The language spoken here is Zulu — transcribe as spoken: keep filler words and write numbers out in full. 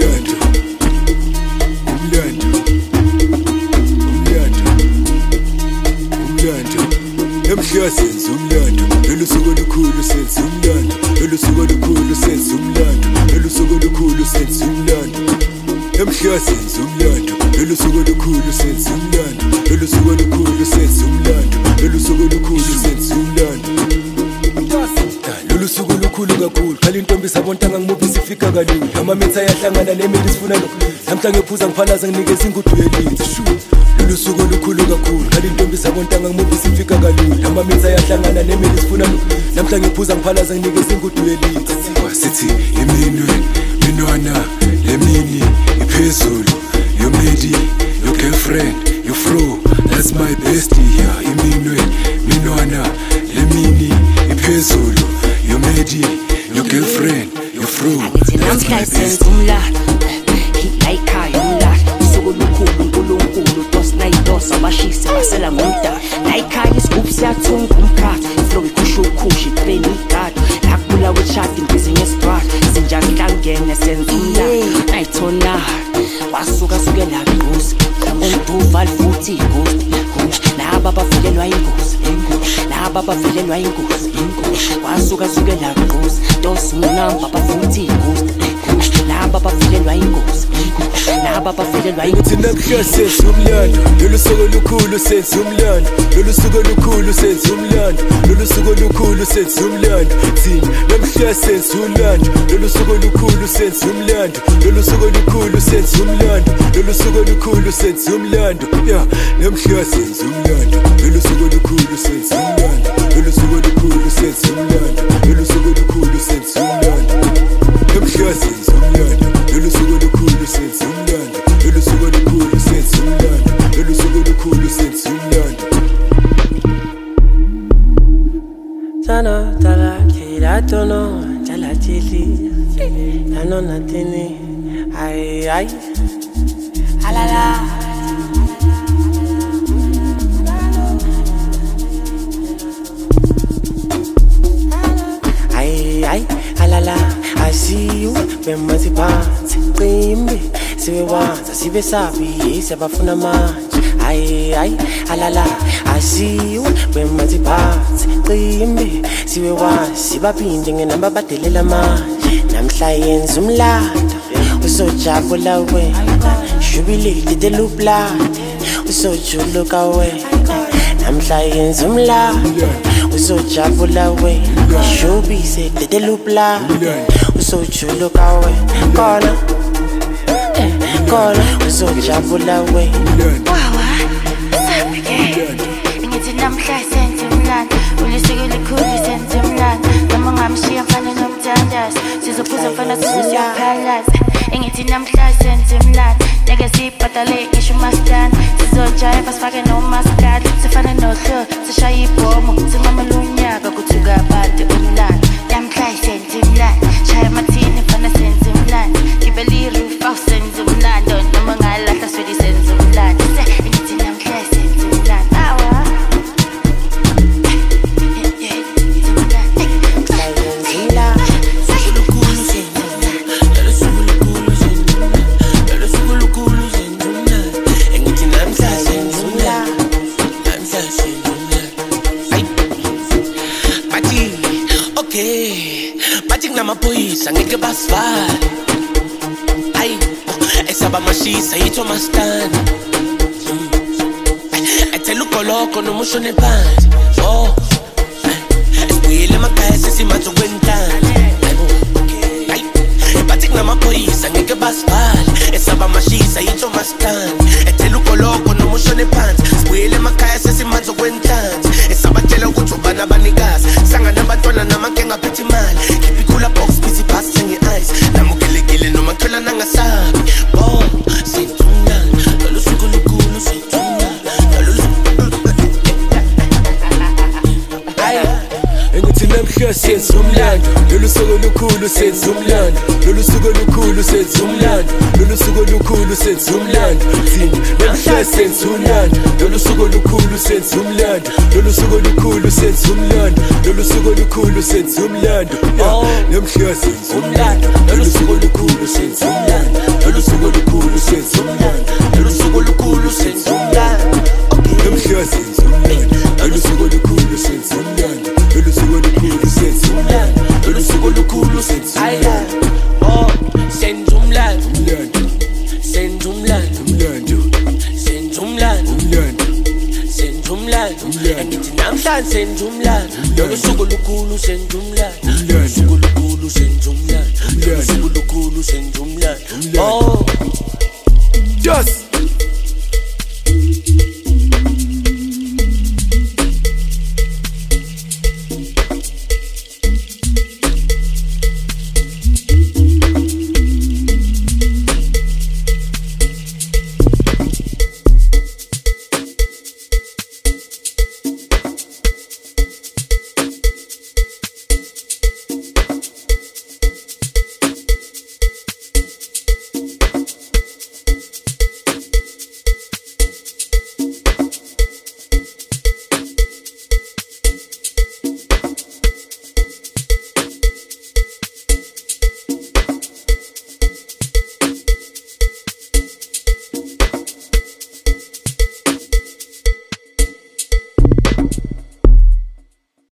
umlando umlando umlando umlando emhla senza umlando lolu suku olukhulu senza umlando lolu suku olukhulu senza umlando lolu suku olukhulu senza umlando emhla senza umlando lolu suku olukhulu senza umlando lolu suku olukhulu senza umlando lolu suku olukhulu senza umlando lolu suku olukhulu kakhulu khala intombi sabontanga ngimuphi sifika kalula amamitha yahlangana nemeli sifuna lo namhla ngephuza ngiphalaza nginikeza ingudu yelithi shu lolu suku olukhulu kakhulu khala intombi sabontanga ngimuphi sifika kalula amamitha yahlangana nemeli sifuna lo namhla ngephuza ngiphalaza nginikeza ingudu yelithi sithi iminwe minwana lemini iphezulu your midi your girlfriend your fro that's my bestie yeah iminwe minwana lemini iphezulu your midi your girlfriend your fro that's my bestie umlando hilayikhaya umlando usuku olukhulu uNkulunkulu dos nayidosa abashisi basela ngomdala layikhaya isigubhu siyathunga umkhathi iflow ikhusha ukhushi train igadi lakubula wechati business brand sinjani hlangene senza umlando nayithona wasuka suke la ingozi umduval futhi ingozi laba bavelelwa ingozi laba bavelelwa ingozi wasuka suke la ingozi dos number bafuthi ingozi laba bavelelwa ingozi laba bavelelwa ingozi namhla senza umlando lolu suku olukhulu senza umlando lolu suku olukhulu senza umlando lolu suku olukhulu senza umlando thina namhla senza umlando lolu suku olukhulu senza umlando lolu suku olukhulu senza umlando lolu suku olukhulu senza umlando yeah namhla senza umlando lolu suku olukhulu senza umlando lolu suku olukhulu senza umlando lolu suku olukhulu senza umlando namhla senza umlando lolu suku olukhulu senza umlando lolu suku olukhulu senza umlando lolu suku olukhulu senza umlando Sana tala kila tono chala chili ano natini ay ay alala ay ay alala I see you bemazi phansi qimbi sibe wanza sibe sabi siyabafuna manje ay ay alala I see you bemazi phansi qimbi sibe wanza sibaphinde ngenamba badelela manje namhla yenza umlando usojabula we jubilate de luplade usojuluka we namhla yenza umlando usojabula we jubise de luplade usojuluka we kona kona usojabula we wawa samike ngithi namhla senze umlando ulisuku likhulu senze umlando noma ngamshiya mfana nomthandazi sizophuza mfana sisiyaphalaza ngithi namhla senze umlando neke sibhadale ngisho mastana sizojive sifake no mascot sifana nohlo sishaya ibhomo sinqamela unyaka kuthuka abantu umlando namhla senze umlando shaya mathini mfana senze umlando ngibeli roof au senze umlando noma ngalahla swedi senze umlando ngithi namhla senze umlando awa Amaphoyisa ngeke basivale ayi esaba mashisa yitho mastana ethela ugoloko nomusho nephansi oh esibuyele emakhaya sesimatho kwentana ayi bathi kunamaphoyisa ngeke basivale esaba mashisa yitho mastana ethela ugoloko nomusho nephansi sibuyele emakhaya sesimatho kwentana esabatshela ukuthi ubana abanikazi sangana abantwana namakenga aphethe imali la box busy past in your eyes namukelekile noma thola nangasabi oh sithunga lo suku lokulu sithunga lo engithi namhla senza umlando lolu suku olukhulu senza umlando lolu suku olukhulu senza umlando lolu suku olukhulu senza umlando thina namhla senza umlando lolu suku olukhulu senza umlando lolu suku olukhulu senza umlando lolu suku suku olukhulu senza umlando namhla senza umlando lolu suku olukhulu senza umlando lolu suku olukhulu senza umlando lolu suku olukhulu senza umlando namhla senza umlando lolu suku olukhulu senza umlando lolu suku olukhulu senza umlando lolu suku olukhulu senza umlando oh senza umlando umlando senza umlando umlando senza umlando umlando senza umlando angithi namhlanje senza umlando lolu suku olukhulu senza umlando lolu suku olukhulu senza umlando lolu suku olukhulu senza umlando oh